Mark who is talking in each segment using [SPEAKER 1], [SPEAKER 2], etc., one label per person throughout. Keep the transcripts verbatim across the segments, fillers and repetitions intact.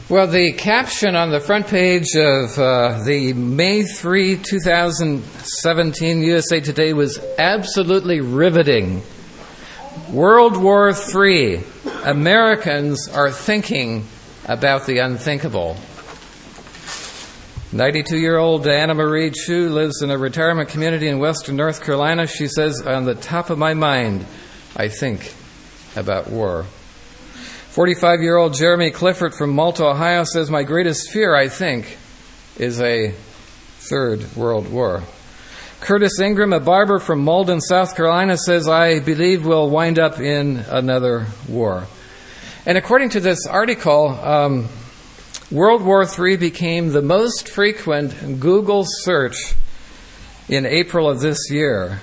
[SPEAKER 1] Well, the caption on the front page of uh, the May third, twenty seventeen U S A Today was absolutely riveting. World War Three. Americans are thinking about the unthinkable. ninety-two-year-old Anna Marie Chu lives in a retirement community in western North Carolina. She says, on the top of my mind, I think about war. forty-five-year-old Jeremy Clifford from Malta, Ohio says, my greatest fear, I think, is a third world war. Curtis Ingram, a barber from Malden, South Carolina, says, I believe we'll wind up in another war. And according to this article, um, World War Three became the most frequent Google search in April of this year.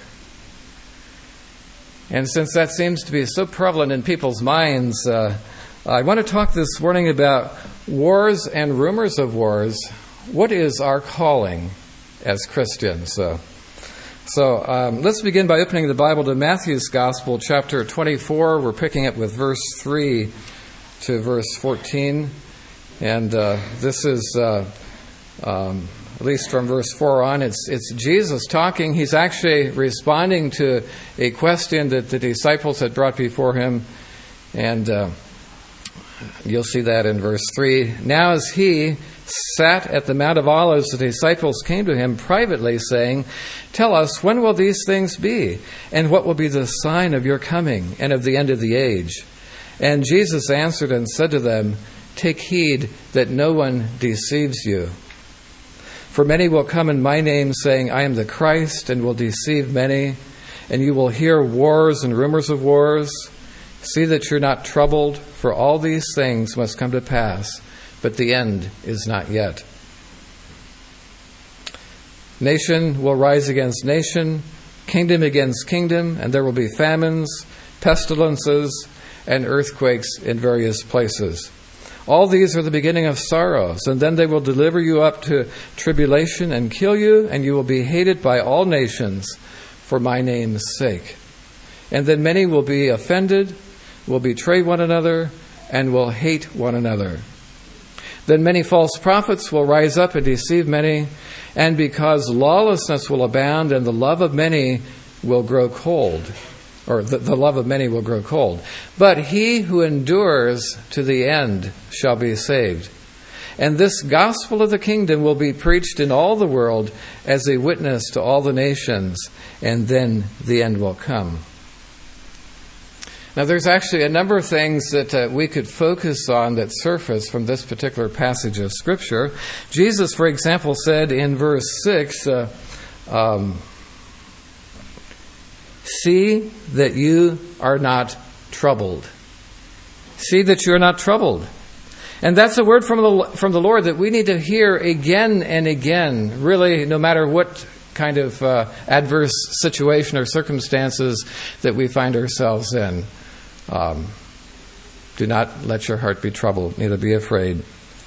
[SPEAKER 1] And since that seems to be so prevalent in people's minds, uh, I want to talk this morning about wars and rumors of wars. What is our calling as Christians? Uh, so um, let's begin by opening the Bible to Matthew's Gospel, chapter twenty-four. We're picking up with verse three to verse fourteen. And uh, this is, uh, um, at least from verse four on, it's, it's Jesus talking. He's actually responding to a question that the disciples had brought before him. And uh, you'll see that in verse three. Now as he sat at the Mount of Olives, the disciples came to him privately, saying, tell us, when will these things be? And what will be the sign of your coming and of the end of the age? And Jesus answered and said to them, take heed that no one deceives you. For many will come in my name, saying, I am the Christ, and will deceive many. And you will hear wars and rumors of wars. See that you're not troubled, for all these things must come to pass, but the end is not yet. Nation will rise against nation, kingdom against kingdom, and there will be famines, pestilences, and earthquakes in various places. All these are the beginning of sorrows, and then they will deliver you up to tribulation and kill you, and you will be hated by all nations for my name's sake. And then many will be offended, will betray one another, and will hate one another. Then many false prophets will rise up and deceive many, and because lawlessness will abound and the love of many will grow cold, or the, the love of many will grow cold. But he who endures to the end shall be saved. And this gospel of the kingdom will be preached in all the world as a witness to all the nations, and then the end will come. Now, there's actually a number of things that uh, we could focus on that surface from this particular passage of Scripture. Jesus, for example, said in verse six, uh, um, see that you are not troubled. See that you're not troubled. And that's a word from the, from the Lord that we need to hear again and again, really, no matter what kind of uh, adverse situation or circumstances that we find ourselves in. Um, do not let your heart be troubled, neither be afraid.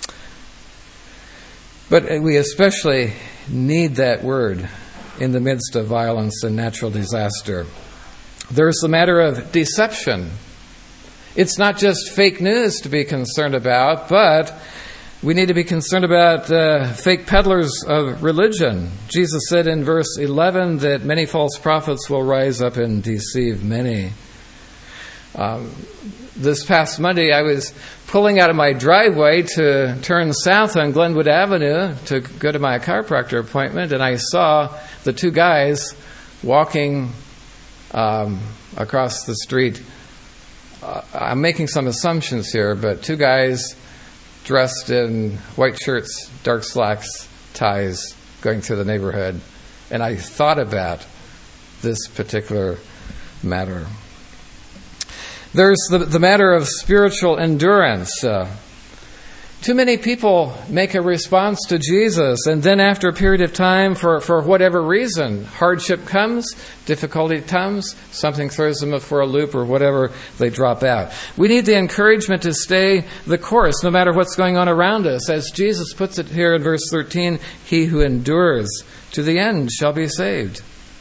[SPEAKER 1] But we especially need that word in the midst of violence and natural disaster. There's the matter of deception. It's not just fake news to be concerned about, but we need to be concerned about uh, fake peddlers of religion. Jesus said in verse eleven that many false prophets will rise up and deceive many. Um, this past Monday, I was pulling out of my driveway to turn south on Glenwood Avenue to go to my chiropractor appointment, and I saw the two guys walking um, across the street. Uh, I'm making some assumptions here, but two guys dressed in white shirts, dark slacks, ties, going through the neighborhood. And I thought about this particular matter. There's the, the matter of spiritual endurance. Uh, too many people make a response to Jesus, and then after a period of time, for, for whatever reason, hardship comes, difficulty comes, something throws them for a loop or whatever, they drop out. We need the encouragement to stay the course, no matter what's going on around us. As Jesus puts it here in verse thirteen, he who endures to the end shall be saved.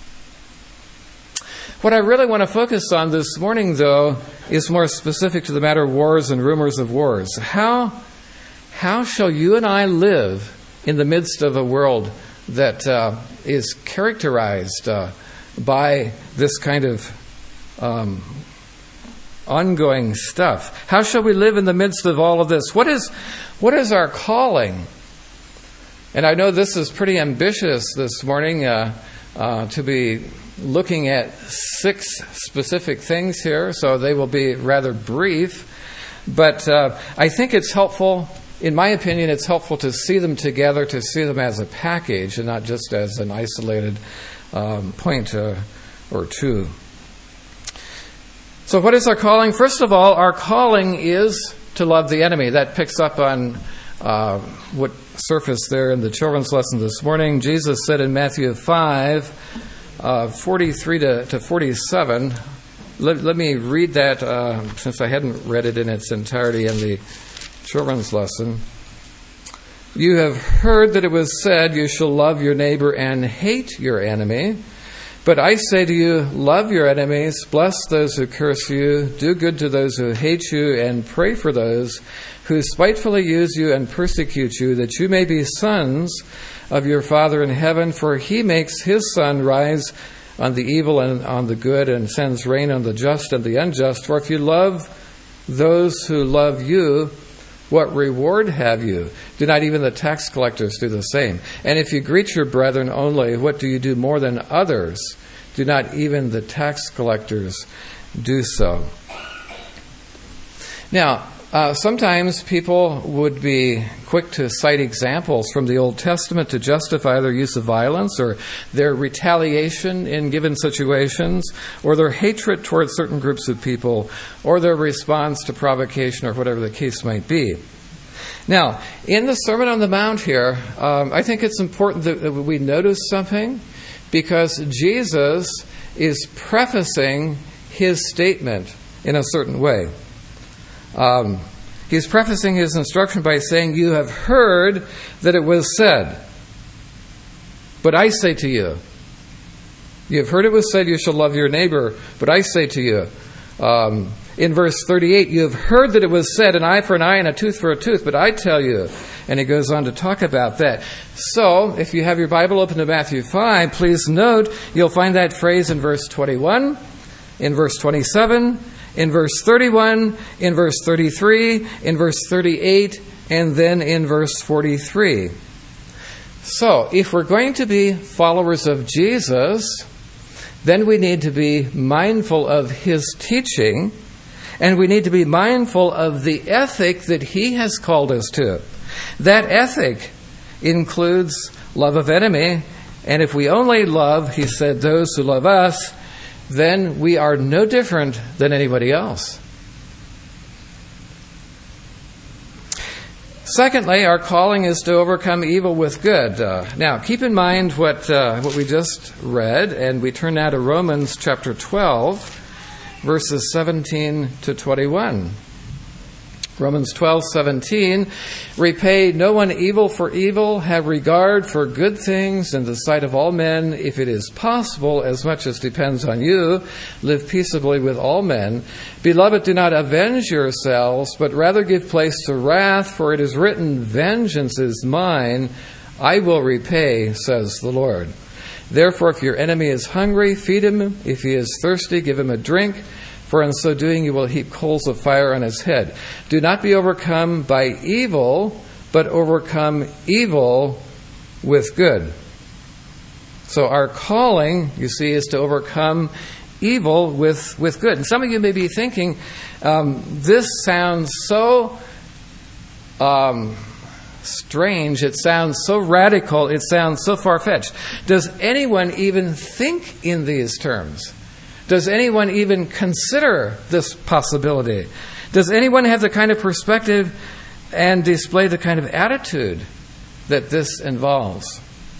[SPEAKER 1] What I really want to focus on this morning, though, is more specific to the matter of wars and rumors of wars. How, how shall you and I live in the midst of a world that uh, is characterized uh, by this kind of um, ongoing stuff? How shall we live in the midst of all of this? What is, what is our calling? And I know this is pretty ambitious this morning uh, uh, to be looking at six specific things here, so they will be rather brief. But uh, I think it's helpful, in my opinion, it's helpful to see them together, to see them as a package and not just as an isolated um, point uh, or two. So what is our calling? First of all, our calling is to love the enemy. That picks up on uh, what surfaced there in the children's lesson this morning. Jesus said in Matthew five, uh, forty-three to forty-seven, let, let me read that uh, since I hadn't read it in its entirety in the children's lesson. You have heard that it was said, you shall love your neighbor and hate your enemy. But I say to you, love your enemies, bless those who curse you, do good to those who hate you, and pray for those who spitefully use you and persecute you, that you may be sons of your Father in heaven. For he makes his sun rise on the evil and on the good, and sends rain on the just and the unjust. For if you love those who love you, what reward have you? Do not even the tax collectors do the same? And if you greet your brethren only, what do you do more than others? Do not even the tax collectors do so? Now, uh, sometimes people would be quick to cite examples from the Old Testament to justify their use of violence or their retaliation in given situations or their hatred towards certain groups of people or their response to provocation or whatever the case might be. Now, in the Sermon on the Mount here, um, I think it's important that, that we notice something because Jesus is prefacing his statement in a certain way. Um, he's prefacing his instruction by saying, you have heard that it was said, but I say to you. You have heard it was said, you shall love your neighbor, but I say to you. Um, in verse thirty-eight, you have heard that it was said, an eye for an eye and a tooth for a tooth, but I tell you. And he goes on to talk about that. So, if you have your Bible open to Matthew five, please note, you'll find that phrase in verse twenty-one, in verse twenty-seven, in verse thirty-one, in verse thirty-three, in verse thirty-eight, and then in verse forty-three. So, if we're going to be followers of Jesus, then we need to be mindful of his teaching, and we need to be mindful of the ethic that he has called us to. That ethic includes love of enemy, and if we only love, he said, those who love us, then we are no different than anybody else. Secondly, our calling is to overcome evil with good. Uh, now, keep in mind what uh, what we just read, and we turn now to Romans chapter twelve, verses seventeen to twenty-one. Romans twelve seventeen, repay no one evil for evil, have regard for good things in the sight of all men, if it is possible, as much as depends on you, live peaceably with all men. Beloved, do not avenge yourselves, but rather give place to wrath, for it is written, vengeance is mine, I will repay, says the Lord. Therefore, if your enemy is hungry, feed him. If he is thirsty, give him a drink. For in so doing you will heap coals of fire on his head. Do not be overcome by evil, but overcome evil with good. So our calling, you see, is to overcome evil with, with good. And some of you may be thinking, um, this sounds so um, strange, it sounds so radical, it sounds so far-fetched. Does anyone even think in these terms? Does anyone even consider this possibility? Does anyone have the kind of perspective and display the kind of attitude that this involves?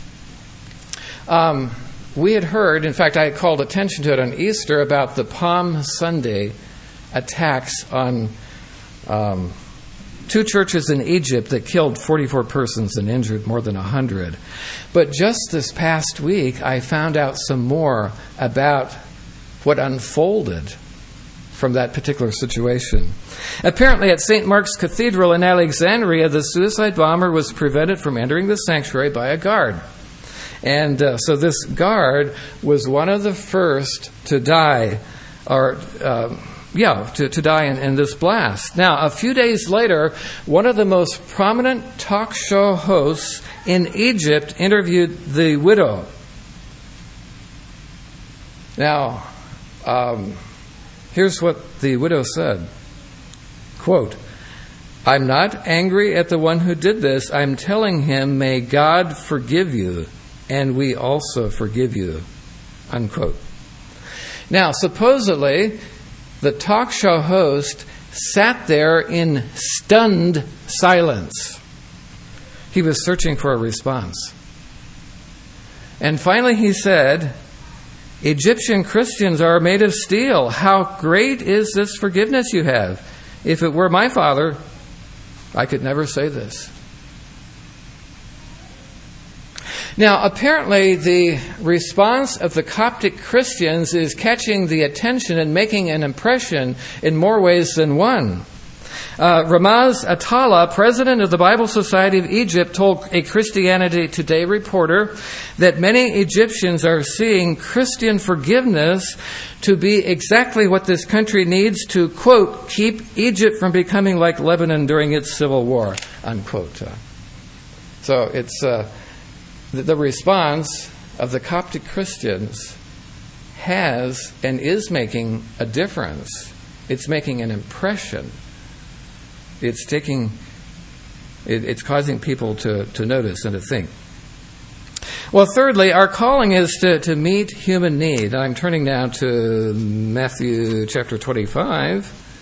[SPEAKER 1] Um, we had heard, in fact, I had called attention to it on Easter, about the Palm Sunday attacks on um, two churches in Egypt that killed forty-four persons and injured more than one hundred. But just this past week, I found out some more about what unfolded from that particular situation. Apparently, at Saint Mark's Cathedral in Alexandria, the suicide bomber was prevented from entering the sanctuary by a guard. And uh, so this guard was one of the first to die, or uh, yeah, to, to die in, in this blast. Now, a few days later, one of the most prominent talk show hosts in Egypt interviewed the widow. Now, um, here's what the widow said. Quote, "I'm not angry at the one who did this. I'm telling him, may God forgive you, and we also forgive you." Unquote. Now, supposedly, the talk show host sat there in stunned silence. He was searching for a response. And finally he said, "Egyptian Christians are made of steel. How great is this forgiveness you have? If it were my father, I could never say this." Now, apparently the response of the Coptic Christians is catching the attention and making an impression in more ways than one. Uh, Ramaz Atala, president of the Bible Society of Egypt, told a Christianity Today reporter that many Egyptians are seeing Christian forgiveness to be exactly what this country needs to, quote, keep Egypt from becoming like Lebanon during its civil war, unquote. Uh, so it's uh, the, the response of the Coptic Christians has and is making a difference. It's making an impression. It's taking, it, it's causing people to, to notice and to think. Well, thirdly, our calling is to, to meet human need. I'm turning now to Matthew chapter twenty-five.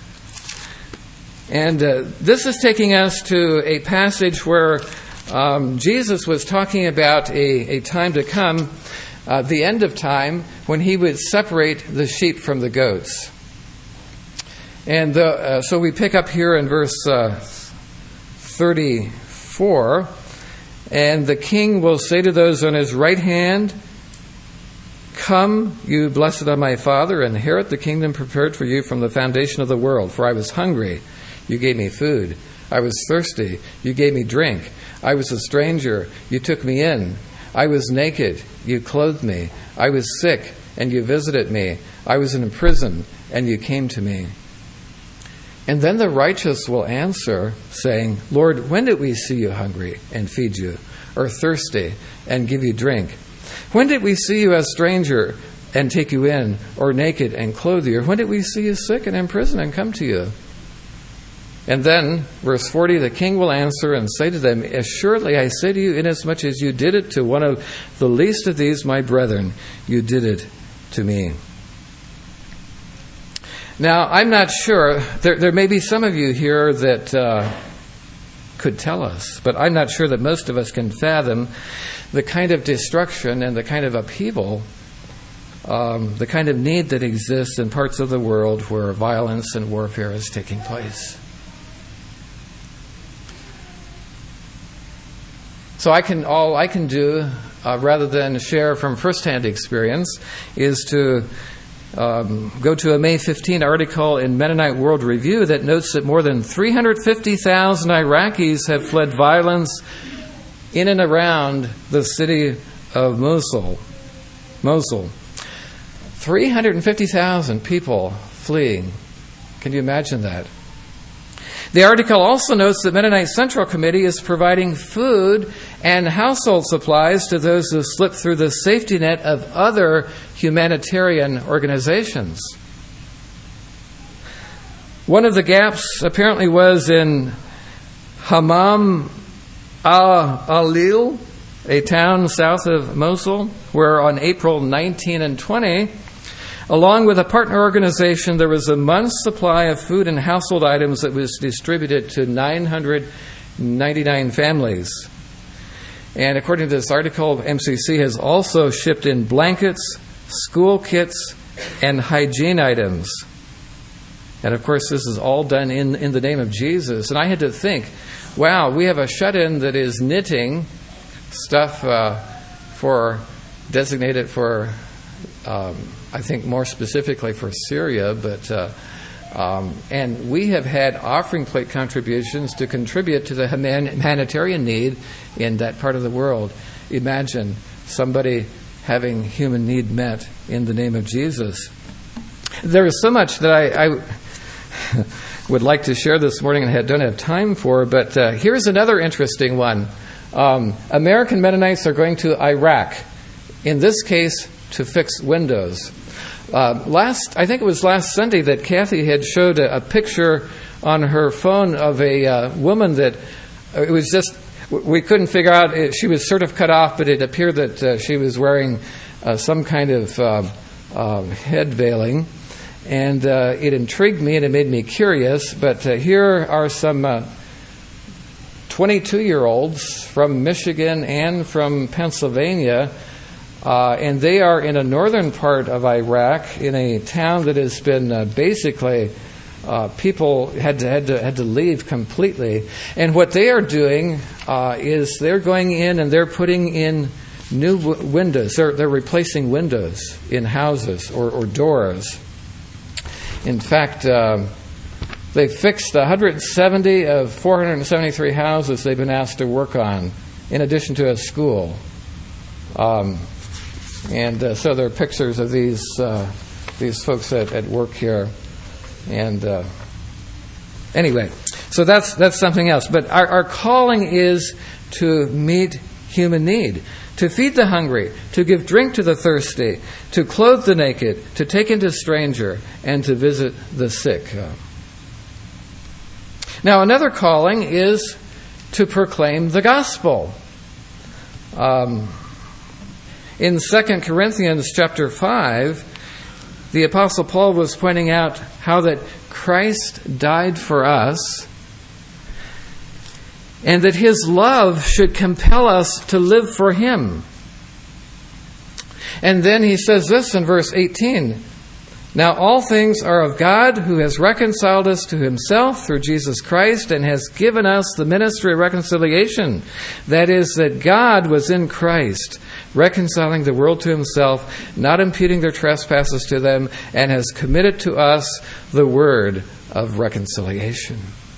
[SPEAKER 1] And uh, this is taking us to a passage where um, Jesus was talking about a, a time to come, uh, the end of time, when he would separate the sheep from the goats. And the, uh, so we pick up here in verse uh, thirty-four. "And the king will say to those on his right hand, 'Come, you blessed of my Father, inherit the kingdom prepared for you from the foundation of the world. For I was hungry, you gave me food. I was thirsty, you gave me drink. I was a stranger, you took me in. I was naked, you clothed me. I was sick, and you visited me. I was in prison, and you came to me.' And then the righteous will answer, saying, 'Lord, when did we see you hungry and feed you, or thirsty and give you drink? When did we see you a stranger and take you in, or naked and clothe you? Or when did we see you sick and in prison and come to you?' And then, verse forty, the king will answer and say to them, 'Assuredly I say to you, inasmuch as you did it to one of the least of these my brethren, you did it to me.'" Now, I'm not sure. There, there may be some of you here that uh, could tell us, but I'm not sure that most of us can fathom the kind of destruction and the kind of upheaval, um, the kind of need that exists in parts of the world where violence and warfare is taking place. So I can, all I can do, uh, rather than share from firsthand experience, is to Um, go to a May fifteenth article in Mennonite World Review that notes that more than three hundred fifty thousand Iraqis have fled violence in and around the city of Mosul. Mosul. three hundred fifty thousand people fleeing. Can you imagine that? The article also notes that Mennonite Central Committee is providing food and household supplies to those who slip through the safety net of other humanitarian organizations. One of the gaps apparently was in Hammam al-Alil, a town south of Mosul, where on April nineteenth and twentieth, along with a partner organization, there was a month's supply of food and household items that was distributed to nine hundred ninety-nine families. And according to this article, M C C has also shipped in blankets, school kits, and hygiene items. And of course, this is all done in, in the name of Jesus. And I had to think, wow, we have a shut-in that is knitting stuff uh, for designated for, um, I think more specifically for Syria, but uh, Um, and we have had offering plate contributions to contribute to the humanitarian need in that part of the world. Imagine somebody having human need met in the name of Jesus. There is so much that I, I would like to share this morning and don't have time for, but uh, here's another interesting one. Um, American Mennonites are going to Iraq, in this case, to fix windows. Uh, last, I think it was last Sunday that Kathy had showed a, a picture on her phone of a uh, woman that uh, it was just, we couldn't figure out, it, she was sort of cut off, but it appeared that uh, she was wearing uh, some kind of uh, uh, head veiling. And uh, it intrigued me and it made me curious. But uh, here are some uh, twenty-two-year-olds from Michigan and from Pennsylvania. Uh, and they are in a northern part of Iraq, in a town that has been uh, basically, uh, people had to, had to had to leave completely. And what they are doing uh, is they're going in and they're putting in new w- windows. They're, they're replacing windows in houses or, or doors. In fact, uh, they fixed one hundred seventy of four hundred seventy-three houses they've been asked to work on, in addition to a school. Um, and uh, so there are pictures of these uh, these folks at, at work here. And uh, anyway, so that's that's something else. But our, our calling is to meet human need, to feed the hungry, to give drink to the thirsty, to clothe the naked, to take in a stranger, and to visit the sick. Now, another calling is to proclaim the gospel. Um, in Second Corinthians chapter five, the Apostle Paul was pointing out how that Christ died for us, and that His love should compel us to live for Him. And then he says this in verse eighteen, "Now all things are of God, who has reconciled us to Himself through Jesus Christ, and has given us the ministry of reconciliation. That is, that God was in Christ, reconciling the world to Himself, not imputing their trespasses to them, and has committed to us the word of reconciliation."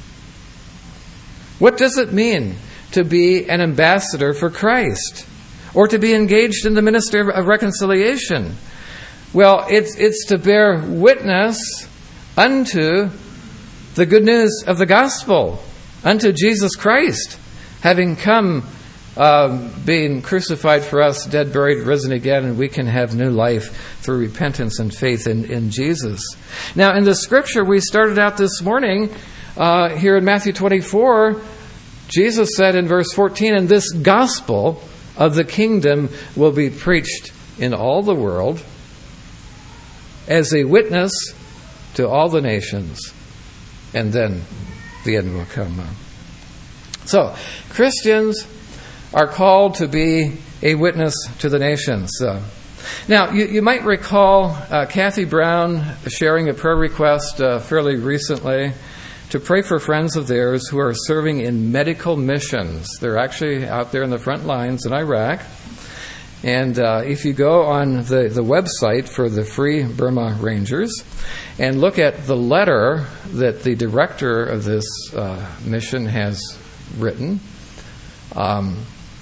[SPEAKER 1] What does it mean to be an ambassador for Christ, or to be engaged in the ministry of reconciliation? Well, it's it's to bear witness unto the good news of the gospel, unto Jesus Christ, having come, um, being crucified for us, dead, buried, risen again, and we can have new life through repentance and faith in, in Jesus. Now, in the scripture we started out this morning, Uh, here in Matthew twenty-four, Jesus said in verse fourteen, "And this gospel of the kingdom will be preached in all the world as a witness to all the nations, and then the end will come." So, Christians are called to be a witness to the nations. Uh, now, you, you might recall uh, Kathy Brown sharing a prayer request uh, fairly recently to pray for friends of theirs who are serving in medical missions. They're actually out there in the front lines in Iraq. And uh, if you go on the, the website for the Free Burma Rangers and look at the letter that the director of this uh, mission has written, um,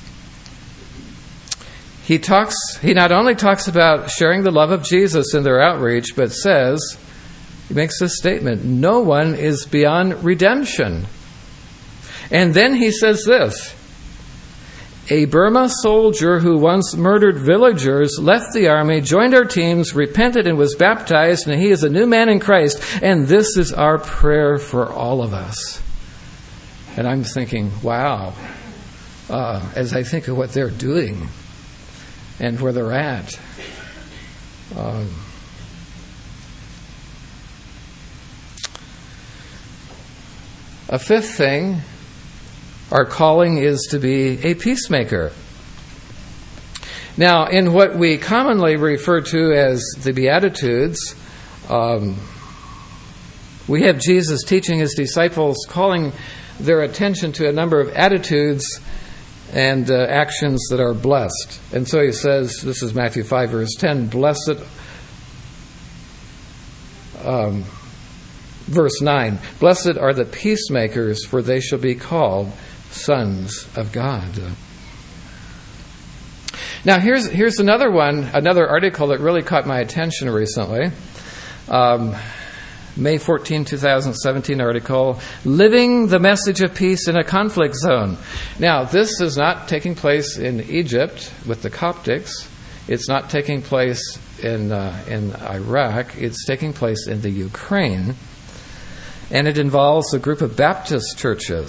[SPEAKER 1] he talks. He not only talks about sharing the love of Jesus in their outreach, but says, he makes this statement, no one is beyond redemption. And then he says this, "A Burma soldier who once murdered villagers left the army, joined our teams, repented, and was baptized, and he is a new man in Christ. And this is our prayer for all of us." And I'm thinking, wow, uh, as I think of what they're doing and where they're at. Um, A fifth thing, our calling is to be a peacemaker. Now, in what we commonly refer to as the Beatitudes, um, we have Jesus teaching His disciples, calling their attention to a number of attitudes and uh, actions that are blessed. And so He says, this is Matthew five, verse ten, "Blessed, um, Verse nine, blessed are the peacemakers, for they shall be called sons of God. Now here's here's another one, another article that really caught my attention recently. Um, May fourteenth, twenty seventeen article, Living the Message of Peace in a Conflict Zone. Now, this is not taking place in Egypt with the Coptics. It's not taking place in uh, in Iraq. It's taking place in the Ukraine. And it involves a group of Baptist churches.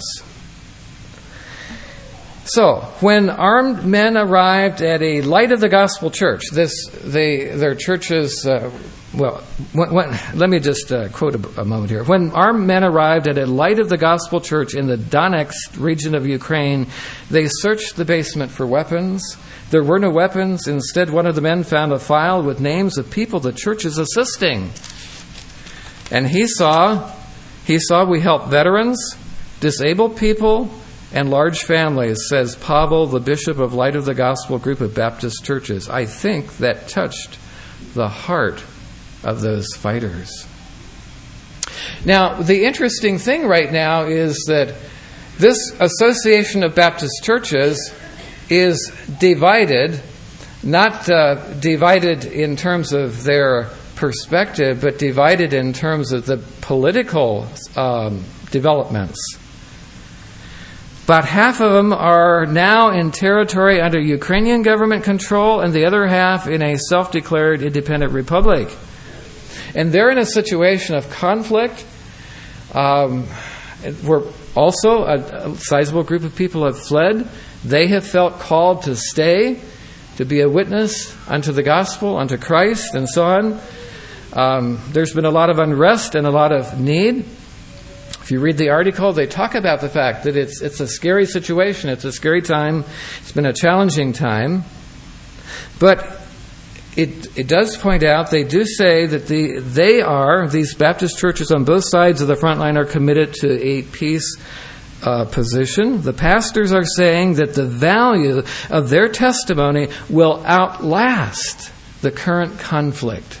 [SPEAKER 1] So, when armed men arrived at a Light of the Gospel church, this they their churches... Uh, Well, when, when, let me just uh, quote a, a moment here. When armed men arrived at a Light of the Gospel church in the Donetsk region of Ukraine, they searched the basement for weapons. There were no weapons. Instead, one of the men found a file with names of people the church is assisting. And he saw, he saw we help veterans, disabled people, and large families, says Pavel, the bishop of Light of the Gospel group of Baptist churches. I think that touched the heart of those fighters. Now, the interesting thing right now is that this Association of Baptist Churches is divided, not uh, divided in terms of their perspective, but divided in terms of the political um, developments. About half of them are now in territory under Ukrainian government control, and the other half in a self-declared independent republic. And they're in a situation of conflict. Um, we're also, a, a sizable group of people have fled. They have felt called to stay, to be a witness unto the gospel, unto Christ, and so on. Um, there's been a lot of unrest and a lot of need. If you read the article, they talk about the fact that it's it's a scary situation. It's a scary time. It's been a challenging time. But It, it does point out, they do say that the they are, these Baptist churches on both sides of the front line are committed to a peace uh, position. The pastors are saying that the value of their testimony will outlast the current conflict.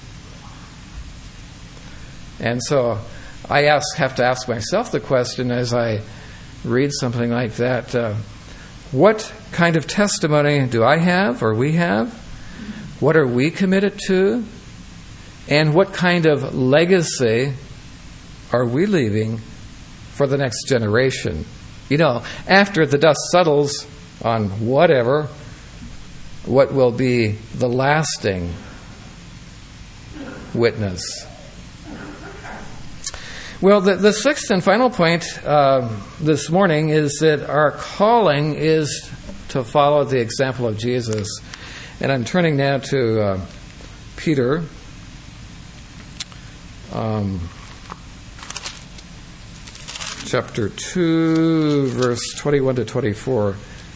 [SPEAKER 1] And so I ask, have to ask myself the question as I read something like that, uh, what kind of testimony do I have or we have? What are we committed to? And what kind of legacy are we leaving for the next generation? You know, after the dust settles on whatever, what will be the lasting witness? Well, the, the sixth and final point uh, this morning is that our calling is to follow the example of Jesus. And I'm turning now to uh, Peter, um, chapter two, verse twenty-one to twenty-four.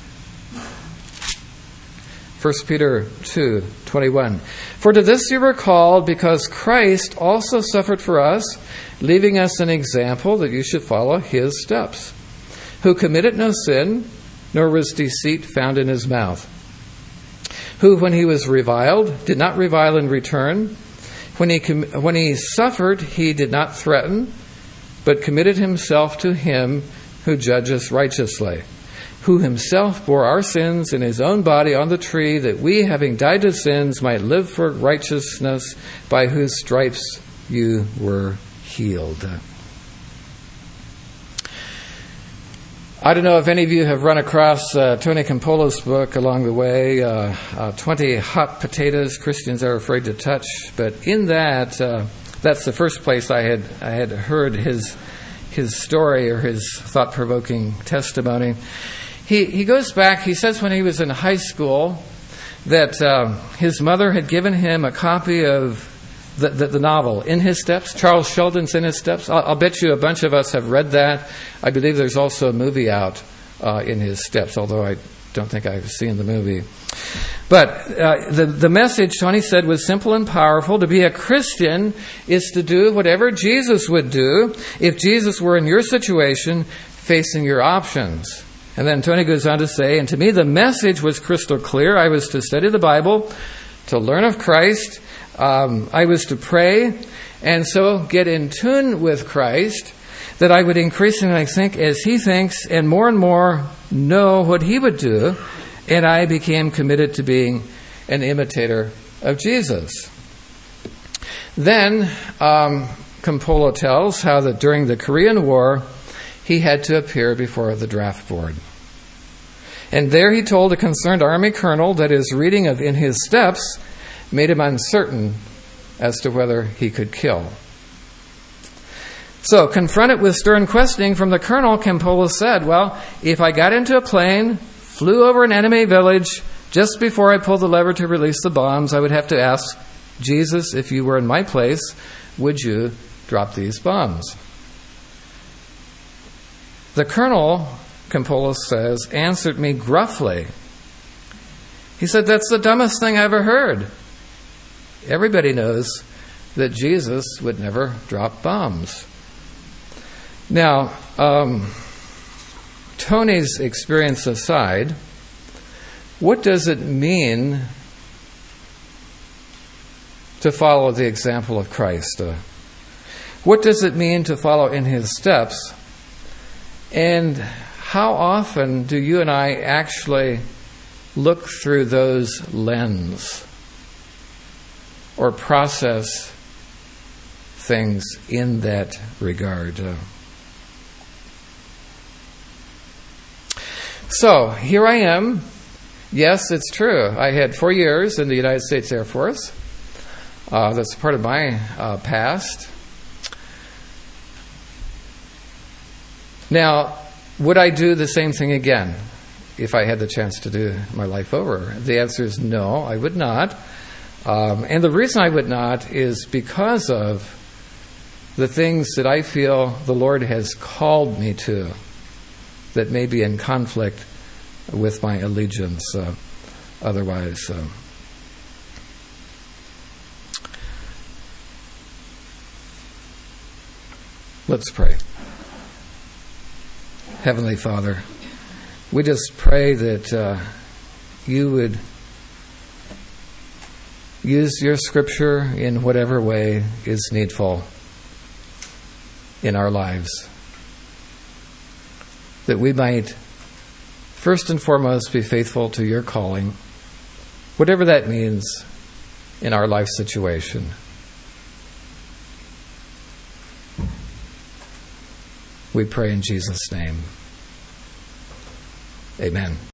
[SPEAKER 1] First Peter two, twenty-one. For to this you were called, because Christ also suffered for us, leaving us an example that you should follow his steps, who committed no sin, nor was deceit found in his mouth, who, when he was reviled, did not revile in return. When he com- when he suffered, he did not threaten, but committed himself to him who judges righteously, who himself bore our sins in his own body on the tree, that we, having died to sins, might live for righteousness, by whose stripes you were healed. I don't know if any of you have run across uh, Tony Campolo's book along the way, uh, uh, twenty Hot Potatoes Christians Are Afraid to Touch. But in that, uh, that's the first place I had I had heard his his story or his thought-provoking testimony. He he goes back. He says when he was in high school that uh, his mother had given him a copy of The, the, the novel, In His Steps, Charles Sheldon's In His Steps. I'll, I'll bet you a bunch of us have read that. I believe there's also a movie out, uh, In His Steps, although I don't think I've seen the movie. But uh, the, the message, Tony said, was simple and powerful. To be a Christian is to do whatever Jesus would do if Jesus were in your situation, facing your options. And then Tony goes on to say, and to me the message was crystal clear. I was to study the Bible, to learn of Christ. Um, I was to pray, and so get in tune with Christ that I would increasingly think as he thinks and more and more know what he would do, and I became committed to being an imitator of Jesus. Then um, Kampola tells how that during the Korean War he had to appear before the draft board. And there he told a concerned army colonel that his reading of In His Steps made him uncertain as to whether he could kill. So, confronted with stern questioning from the colonel, Kampola said, well, if I got into a plane, flew over an enemy village, just before I pulled the lever to release the bombs, I would have to ask, Jesus, if you were in my place, would you drop these bombs? The colonel, Kampola says, answered me gruffly. He said, that's the dumbest thing I ever heard. Everybody knows that Jesus would never drop bombs. Now, um, Tony's experience aside, what does it mean to follow the example of Christ? Uh, what does it mean to follow in his steps? And how often do you and I actually look through those lenses or process things in that regard? Uh, So, here I am. Yes, it's true. I had four years in the United States Air Force. Uh, that's part of my uh, past. Now, would I do the same thing again if I had the chance to do my life over? The answer is no, I would not. Um, and the reason I would not is because of the things that I feel the Lord has called me to that may be in conflict with my allegiance uh, otherwise. Uh, let's pray. Heavenly Father, we just pray that uh, you would use your scripture in whatever way is needful in our lives, that we might first and foremost be faithful to your calling, whatever that means in our life situation. We pray in Jesus' name. Amen.